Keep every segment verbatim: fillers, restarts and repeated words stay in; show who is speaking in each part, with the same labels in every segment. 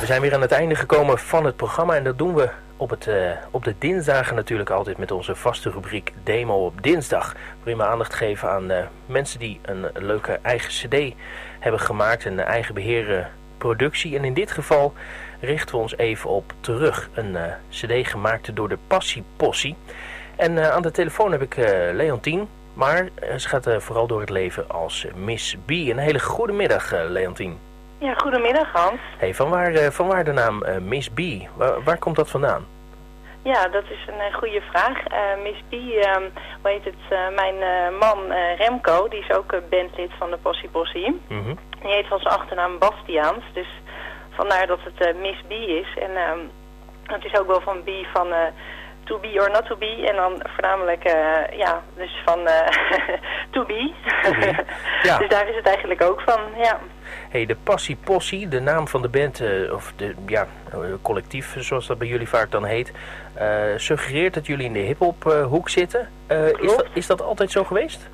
Speaker 1: we zijn weer aan het einde gekomen van het programma en dat doen we op, het, uh, op de dinsdagen natuurlijk altijd met onze vaste rubriek Demo op dinsdag. Waarin we aandacht geven aan uh, mensen die een leuke eigen cd hebben gemaakt, een eigen beheerde productie. En in dit geval richten we ons even op Terug, een uh, cd gemaakt door de Passie Possie. En uh, aan de telefoon heb ik uh, Leontien, maar uh, ze gaat uh, vooral door het leven als uh, Miss B. Een hele goede middag, uh, Leontien.
Speaker 2: Ja, goedemiddag Hans.
Speaker 1: Hey, van, waar, uh, van waar de naam uh, Miss B? Waar, waar komt dat vandaan?
Speaker 2: Ja, dat is een uh, goede vraag. Uh, Miss B, um, hoe heet het, uh, mijn uh, man uh, Remco, die is ook uh, bandlid van de Passie Possie. Mm-hmm. Die heet van zijn achternaam Bastiaans, dus vandaar dat het uh, Miss B is. En um, het is ook wel van B van uh, to be or not to be. En dan voornamelijk, uh, ja, dus van uh, to be. To be. Ja. Dus daar is het eigenlijk ook van, ja.
Speaker 1: Hey, de Passie Possie, de naam van de band, uh, of de ja, collectief zoals dat bij jullie vaak dan heet, uh, suggereert dat jullie in de hiphop uh, hoek zitten. Uh, is, dat, is dat altijd zo geweest?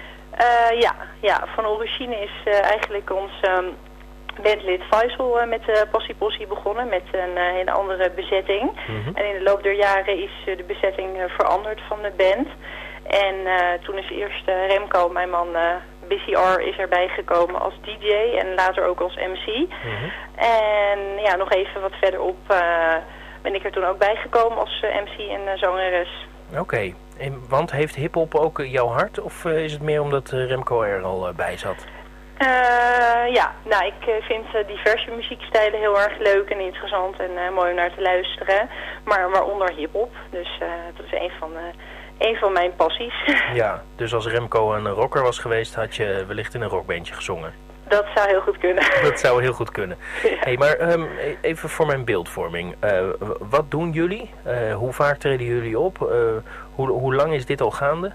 Speaker 2: Uh, ja, ja, van origine is uh, eigenlijk ons um, bandlid Faisal uh, met de Passie Possie begonnen, met een uh, hele andere bezetting. Mm-hmm. En in de loop der jaren is uh, de bezetting uh, veranderd van de band. En uh, toen is eerst uh, Remco, mijn man, uh, Busy R, is erbij gekomen als D J en later ook als M C. Mm-hmm. En ja, nog even wat verderop uh, ben ik er toen ook bijgekomen als uh, M C en uh, zangeres.
Speaker 1: Oké, okay. Want heeft hiphop ook uh, jouw hart of uh, is het meer omdat uh, Remco er al uh, bij zat?
Speaker 2: Uh, ja, nou ik uh, vind uh, diverse muziekstijlen heel erg leuk en interessant en uh, mooi om naar te luisteren. Maar waaronder hiphop, dus uh, dat is een van... Uh, Een van mijn passies.
Speaker 1: Ja, dus als Remco een rocker was geweest, had je wellicht in een rockbandje gezongen.
Speaker 2: Dat zou heel goed kunnen.
Speaker 1: Dat zou heel goed kunnen. Ja. Hey, maar um, even voor mijn beeldvorming. Uh, wat doen jullie? Uh, hoe vaak treden jullie op? Uh, hoe, hoe lang is dit al gaande?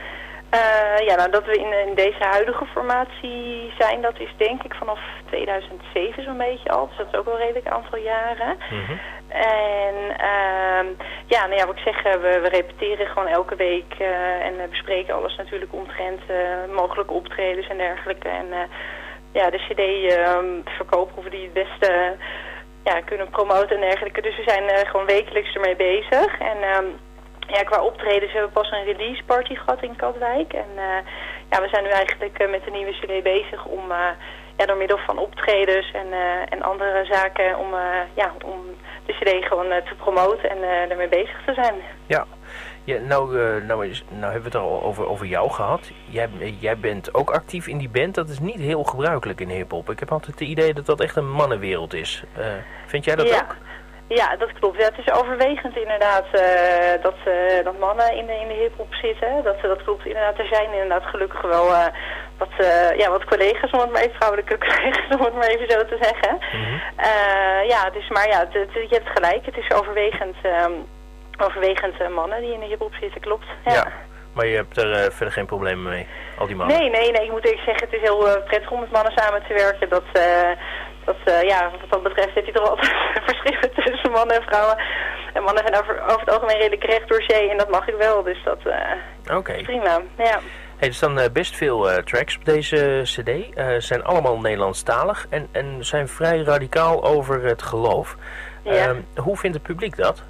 Speaker 2: Uh, ja, nou dat we in, in deze huidige formatie zijn, dat is denk ik vanaf tweeduizend zeven zo'n beetje al. Dus dat is ook wel een redelijk aantal jaren. Mm-hmm. En uh, ja, nou ja, wat ik zeg, we, we repeteren gewoon elke week uh, en uh, bespreken alles natuurlijk omtrent uh, mogelijke optredens en dergelijke. En uh, ja, de cd uh, verkopen hoe we die het beste uh, ja, kunnen promoten en dergelijke. Dus we zijn uh, gewoon wekelijks ermee bezig. En uh, ja, qua optredens hebben we pas een release party gehad in Katwijk. En uh, ja, we zijn nu eigenlijk uh, met de nieuwe cd bezig om uh, ja, door middel van optredens en, uh, en andere zaken om, uh, ja, om de cd gewoon uh, te promoten en uh, ermee bezig te zijn.
Speaker 1: Ja, ja nou, uh, nou, is, nou hebben we het al over, over jou gehad. Jij, jij bent ook actief in die band. Dat is niet heel gebruikelijk in hiphop. Ik heb altijd het idee dat dat echt een mannenwereld is. Uh, vind jij dat
Speaker 2: ja.
Speaker 1: ook?
Speaker 2: Ja, dat klopt. Ja, het is overwegend inderdaad uh, dat, uh, dat mannen in de, in de hiphop zitten. Dat, dat klopt inderdaad. Er zijn inderdaad gelukkig wel uh, wat, uh, ja, wat collega's, om het maar even, vrouwelijke collega's, om het maar even zo te zeggen. Mm-hmm. uh, ja, dus, maar ja, het, het, je hebt gelijk. Het is overwegend, um, overwegend uh, mannen die in de hiphop zitten, klopt. Ja.
Speaker 1: Ja. Maar je hebt er uh, verder geen problemen mee, al die mannen?
Speaker 2: Nee, nee, nee. Ik moet eerlijk zeggen, het is heel uh, prettig om met mannen samen te werken. Dat... Uh, Dat, uh, ja, wat dat betreft heb je toch altijd verschillen tussen mannen en vrouwen. En mannen zijn over, over het algemeen redelijk recht door zee en dat mag ik wel, dus dat uh, okay. is prima. Ja.
Speaker 1: Hey, er staan uh, best veel uh, tracks op deze cd. Ze uh, zijn allemaal Nederlandstalig en, en zijn vrij radicaal over het geloof. Ja. Uh, hoe vindt het publiek dat?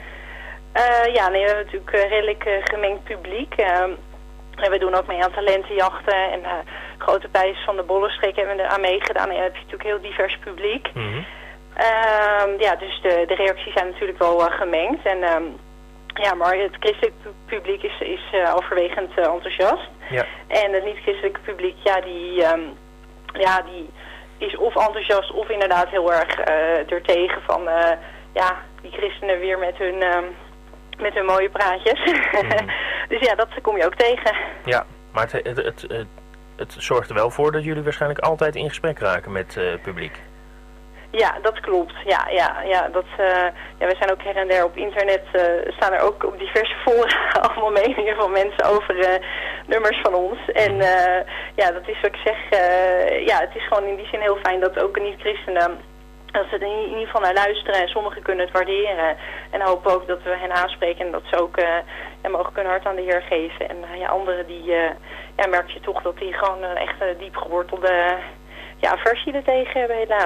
Speaker 2: Uh, ja, nee, we hebben natuurlijk uh, redelijk uh, gemengd publiek. Uh, En we doen ook mee aan talentenjachten en uh, grote prijs van de Bollenstreek hebben we er aan meegedaan. En dan heb je natuurlijk heel divers publiek. Mm-hmm. uh, ja, dus de, de reacties zijn natuurlijk wel uh, gemengd. En, uh, ja, maar het christelijk publiek is, is uh, overwegend uh, enthousiast. Ja. En het niet-christelijke publiek, ja, die, um, ja, die is of enthousiast of inderdaad heel erg uh, ertegen van uh, ja, die christenen weer met hun... Um, met hun mooie praatjes. Mm. Dus ja, dat kom je ook tegen. Ja, maar het, het, het, het,
Speaker 1: het zorgt er wel voor dat jullie waarschijnlijk altijd in gesprek raken met het uh, publiek.
Speaker 2: Ja, dat klopt. Ja, ja, ja, dat, uh, ja, we zijn ook her en der op internet, uh, staan er ook op diverse fora allemaal meningen van mensen over uh, nummers van ons. En uh, ja, dat is wat ik zeg, uh, ja, het is gewoon in die zin heel fijn dat ook niet-christenen... dat ze er in ieder geval naar luisteren en sommigen kunnen het waarderen. En hopen ook dat we hen aanspreken en dat ze ook uh, ja, mogen hun hart aan de Heer geven. En uh, ja, anderen die, uh, ja, merk je toch dat die gewoon uh, echt uh, diep gewortelde ja, aversie er tegen hebben helaas.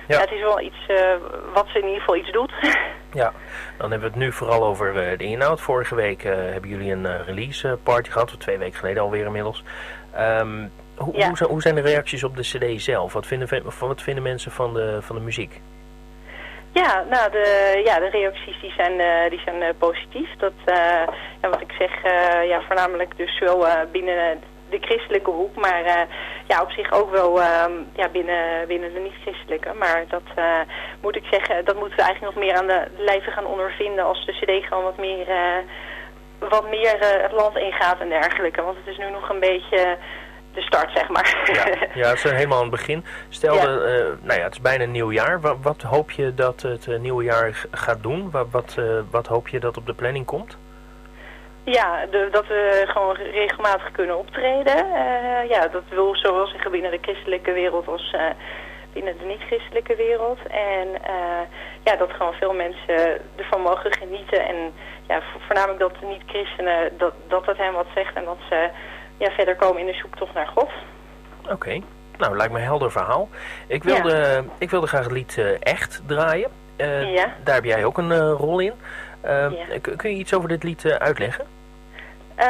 Speaker 2: ja, het is wel iets uh, wat ze in ieder geval iets doet.
Speaker 1: Ja, dan hebben we het nu vooral over uh, de inhoud. Vorige week uh, hebben jullie een uh, release party gehad, of twee weken geleden alweer inmiddels. Um, hoe, ja. hoe, hoe zijn de reacties op de cd zelf? Wat vinden, wat vinden mensen van de, van de muziek?
Speaker 2: Ja, nou de, ja, de reacties die zijn, uh, die zijn uh, positief. Dat, uh, ja, wat ik zeg, uh, ja, voornamelijk dus wel uh, binnen de christelijke hoek, maar uh, ja, op zich ook wel uh, ja, binnen, binnen de niet-christelijke. Maar dat uh, moet ik zeggen, dat moeten we eigenlijk nog meer aan de lijve gaan ondervinden als de cd gewoon wat meer, uh, wat meer uh, het land ingaat en dergelijke. Want het is nu nog een beetje de start, zeg maar.
Speaker 1: Ja, ja, het is helemaal aan het begin. Stel, ja. de, uh, nou ja, het is bijna een nieuw jaar. Wat, wat hoop je dat het uh, nieuwe jaar gaat doen? Wat, wat, uh, wat hoop je dat op de planning komt?
Speaker 2: Ja, de, dat we gewoon regelmatig kunnen optreden. Uh, ja, dat wil zowel zeggen binnen de christelijke wereld als uh, binnen de niet-christelijke wereld. En uh, ja, dat gewoon veel mensen ervan mogen genieten. En ja, voornamelijk dat de niet-christenen, dat, dat het hen wat zegt en dat ze ja, verder komen in de zoektocht naar God.
Speaker 1: Oké, okay. Nou, lijkt me een helder verhaal. Ik wilde, ja. ik wilde graag het lied uh, Echt draaien. Uh, ja. Daar heb jij ook een uh, rol in. Uh, ja. Kun je iets over dit lied uh, uitleggen?
Speaker 2: Uh,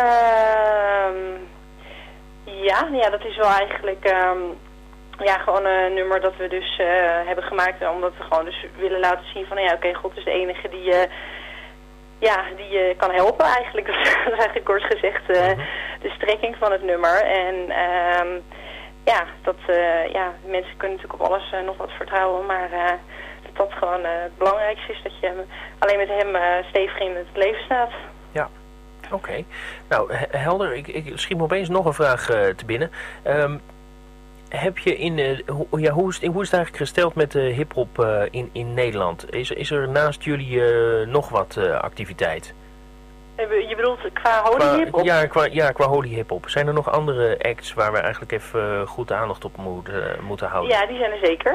Speaker 2: ja, ja, dat is wel eigenlijk um, ja, gewoon een nummer dat we dus uh, hebben gemaakt. Omdat we gewoon dus willen laten zien van ja, oké, okay, God is de enige die uh, ja, die je uh, kan helpen eigenlijk. Dat is eigenlijk kort gezegd uh, mm-hmm. de strekking van het nummer. En um, ja, dat uh, ja, mensen kunnen natuurlijk op alles uh, nog wat vertrouwen, maar uh, dat dat gewoon uh, het belangrijkste is, dat je alleen met hem uh, stevig in het leven staat.
Speaker 1: Ja. Oké, okay. Nou helder, ik, ik schiet me opeens nog een vraag uh, te binnen. Um, heb je in, uh, ho, ja, hoe, is het, hoe is het eigenlijk gesteld met uh, hiphop uh, in, in Nederland? Is, is er naast jullie uh, nog wat uh, activiteit?
Speaker 2: Je bedoelt qua holy hiphop?
Speaker 1: Ja, qua, ja, qua holy hiphop. Zijn er nog andere acts waar we eigenlijk even uh, goed aandacht op moet, uh, moeten houden?
Speaker 2: Ja, die zijn er zeker.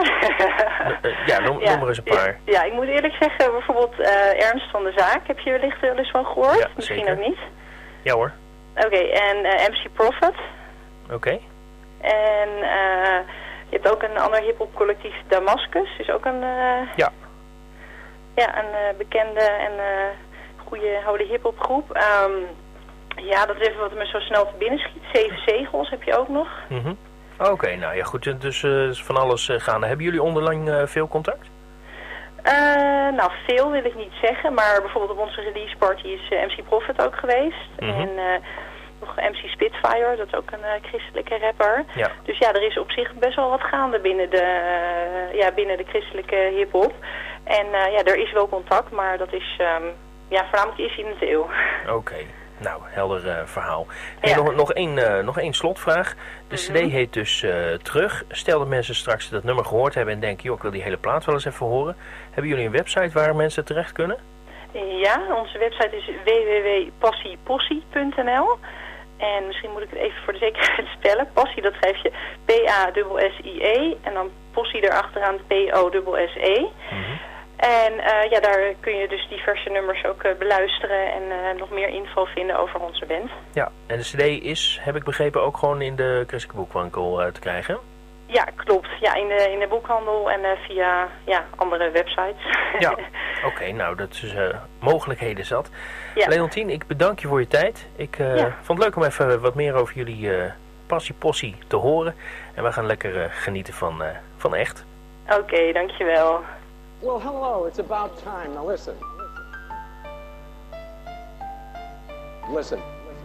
Speaker 1: uh, ja, noem, ja, noem er eens een paar.
Speaker 2: Ja, ja, ik moet eerlijk zeggen, bijvoorbeeld uh, Ernst van de Zaak. Heb je wellicht wel eens van gehoord?
Speaker 1: Ja,
Speaker 2: misschien
Speaker 1: zeker.
Speaker 2: ook niet.
Speaker 1: Ja hoor.
Speaker 2: Oké, okay, en uh, M C Prophet.
Speaker 1: Oké. Okay.
Speaker 2: En uh, je hebt ook een ander hiphop collectief, Damascus. Is ook een, uh,
Speaker 1: ja.
Speaker 2: Ja, een uh, bekende en uh, goede holy hiphop groep. Um, ja, dat is even wat me zo snel te binnen schiet. Zeven Zegels heb je ook nog.
Speaker 1: Mm-hmm. Oké, okay, nou ja goed, dus uh, van alles uh, gaande. Hebben jullie onderling uh, veel contact?
Speaker 2: Uh, nou, veel wil ik niet zeggen, maar bijvoorbeeld op onze release party is uh, M C Prophet ook geweest. Mm-hmm. En uh, nog M C Spitfire, dat is ook een uh, christelijke rapper.
Speaker 1: Ja.
Speaker 2: Dus ja, er is op zich best wel wat gaande binnen de, uh, ja, binnen de christelijke hiphop. En uh, ja, er is wel contact, maar dat is um, ja, voornamelijk is in de eeuw.
Speaker 1: Oké. Okay. Nou, helder uh, verhaal. Hey,
Speaker 2: ja.
Speaker 1: nog, nog, één, uh, nog één slotvraag. De mm-hmm. cd heet dus uh, Terug. Stel dat mensen straks dat nummer gehoord hebben en denken, joh, ik wil die hele plaat wel eens even horen. Hebben jullie een website waar mensen terecht kunnen?
Speaker 2: Ja, onze website is w w w punt passiepossie punt n l. En misschien moet ik het even voor de zekerheid spellen. Passie, dat schrijf je P A S S I E. En dan Possie erachteraan P O S S E.
Speaker 1: Mm-hmm.
Speaker 2: En uh, ja, daar kun je dus diverse nummers ook uh, beluisteren en uh, nog meer info vinden over onze band.
Speaker 1: Ja, en de cd is, heb ik begrepen, ook gewoon in de Christelijke Boekwinkel uh, te krijgen?
Speaker 2: Ja, klopt. Ja, in de, in de boekhandel en uh, via ja, andere websites.
Speaker 1: Ja, oké, okay, nou dat is uh, mogelijkheden zat.
Speaker 2: Ja.
Speaker 1: Leontien, ik bedank je voor je tijd. Ik uh, ja. vond het leuk om even wat meer over jullie uh, passie possie te horen. En we gaan lekker uh, genieten van, uh, van Echt.
Speaker 2: Oké, okay, dankjewel.
Speaker 3: Well, hello, it's about time. Now listen. Listen.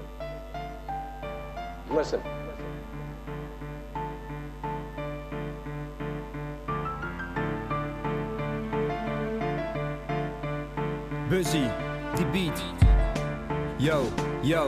Speaker 3: Listen.
Speaker 4: Busy, die beat. Yo, yo.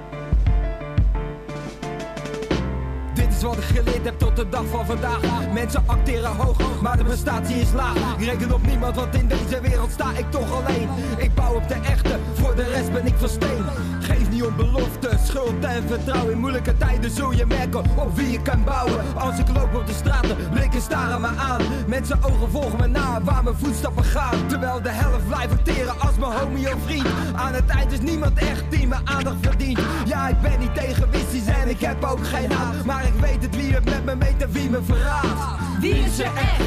Speaker 4: Dit is wat ik geleerd heb tot de dag van vandaag. Mensen acteren hoog, maar de prestatie is laag. Ik reken op niemand, want in deze wereld sta ik toch alleen. Ik bouw op de echte, voor de rest ben ik van steen. Geef niet om belofte, schuld en vertrouwen. In moeilijke tijden zul je merken op wie je kan bouwen. Als ik loop op de straten, blikken staren me aan. Mensen ogen volgen me na, waar mijn voetstappen gaan. Terwijl de helft blijft acteren als mijn homie of vriend. Aan het eind is niemand echt die mijn aandacht verdient. Ja, ik ben niet egoïstisch en ik heb ook geen haat. Maar ik weet het wie het met me meet en wie me verraadt.
Speaker 5: Wie is er echt?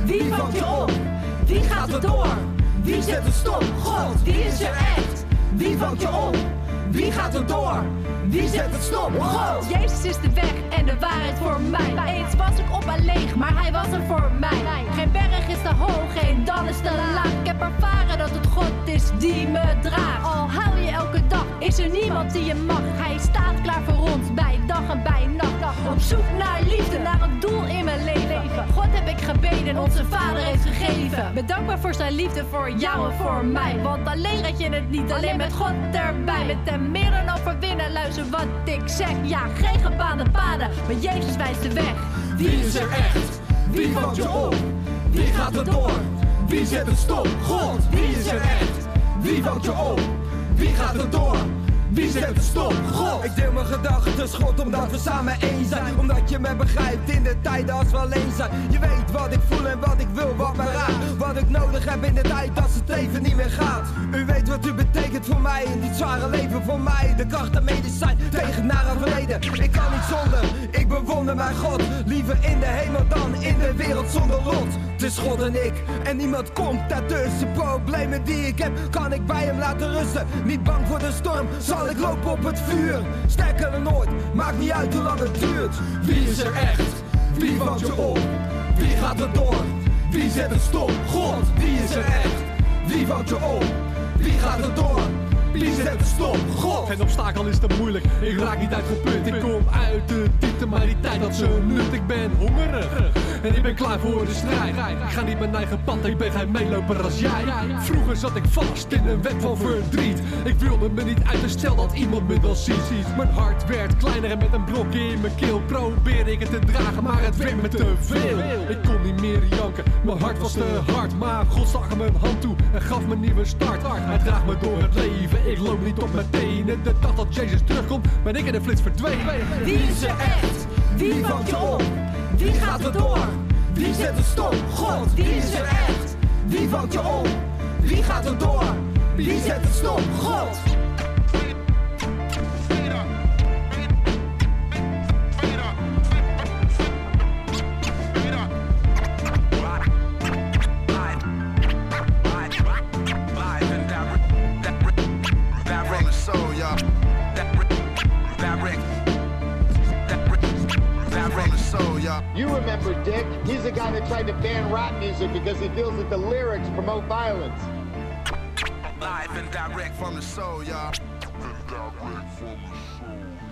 Speaker 5: Wie vangt je op? Wie gaat er door? Wie zet het stop? God, wie is er echt? Wie vangt je op? Wie gaat er door? Wie zet het stop? God! Jezus is de weg en de waarheid voor mij. Eens was ik op en leeg, maar hij was er voor mij. Geen berg is te hoog, geen dal is te laag. Ik heb ervaren dat het God is die me draagt. Al huil je elke dag, is er niemand die je mag. Hij staat klaar voor ons, bij dag en bij nacht. Op zoek naar liefde, naar een doel in mijn leven. God heb ik gebeden, onze Vader heeft gegeven. Bedankbaar voor zijn liefde, voor jou en voor mij. Want alleen red je het niet, alleen met God erbij. Met hem meer dan overwinnen, luister wat ik zeg. Ja, geen gebaande paden, maar Jezus wijst de weg.
Speaker 4: Wie is er echt? Wie vangt je op? Wie gaat er door? Wie zet het stop? God, wie is er echt? Wie vangt je op? Wie gaat er door? Wie zet het stop? God! Ik deel mijn gedachten schot omdat we samen één zijn. Omdat je me begrijpt in de tijden als we alleen zijn. Je weet wat ik voel en wat ik wil, wat me raakt. Wat ik nodig heb in de tijd als het even niet meer gaat. U weet wat u betekent voor mij in dit zware leven voor mij. De kracht en medicijn tegen naar een verleden. Ik kan niet zonder, ik bewonder mijn God. Liever in de hemel dan in de wereld zonder lot. Het is God en ik en niemand komt daartussen. Problemen die ik heb kan ik bij hem laten rusten. Niet bang voor de storm, zal ik lopen op het vuur. Sterker dan ooit, maakt niet uit hoe lang het duurt. Wie is er echt? Wie vangt je op? Wie gaat er door? Wie zet het stop? God, wie is er echt? Wie vangt je op? Wie gaat er door? Wie zet het stop? God!
Speaker 6: Geen obstakel is te moeilijk, ik raak niet uitgeput. Ik kom uit de diepte, maar die tijd had zo nut. Ik ben hongerig en ik ben klaar voor de strijd. Ik ga niet mijn eigen pad, ik ben geen meeloper als jij. Vroeger zat ik vast in een web van verdriet. Ik wilde me niet uit, stel dat iemand me dan ziet. Mijn hart werd kleiner en met een blokje in mijn keel probeerde ik het te dragen, maar het werd me te veel. Ik kon niet meer janken, mijn hart was te hard. Maar God stak mijn hand toe en gaf me een nieuwe start. Hij draagt me door het leven. Ik loop niet op mijn tenen. De dag dat Jezus terugkomt, ben ik in een flits verdwenen.
Speaker 5: Wie is er echt? Wie vangt je op? Wie gaat er door? Wie zet het stop? God, wie is er echt? Wie vangt je op? Wie gaat er door? Wie zet het stop? God!
Speaker 7: You remember Dick? He's the guy that tried to ban rap music because he feels that the lyrics promote violence.
Speaker 8: Live and direct from the soul, y'all. Direct from the soul.